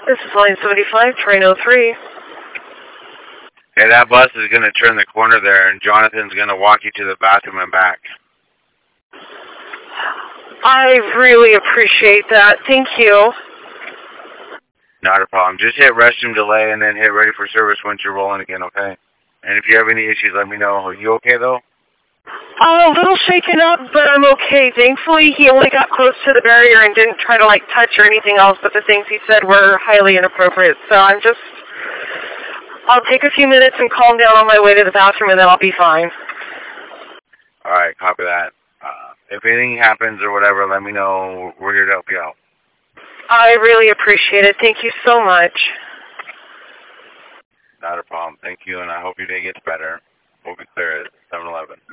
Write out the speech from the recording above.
This is line 75, train 03. Hey, that bus is going to turn the corner there, and Jonathan's going to walk you to the bathroom and back. I really appreciate that. Thank you. Not a problem. Just hit restroom delay and then hit ready for service once you're rolling again, okay? And if you have any issues, let me know. Are you okay, though? A little shaken up, but I'm okay. Thankfully, he only got close to the barrier and didn't try to, touch or anything else, but the things he said were highly inappropriate. So I'll take a few minutes and calm down on my way to the bathroom, and then I'll be fine. All right, copy that. If anything happens or whatever, let me know. We're here to help you out. I really appreciate it. Thank you so much. Not a problem. Thank you, and I hope your day gets better. We'll be clear at 7-Eleven.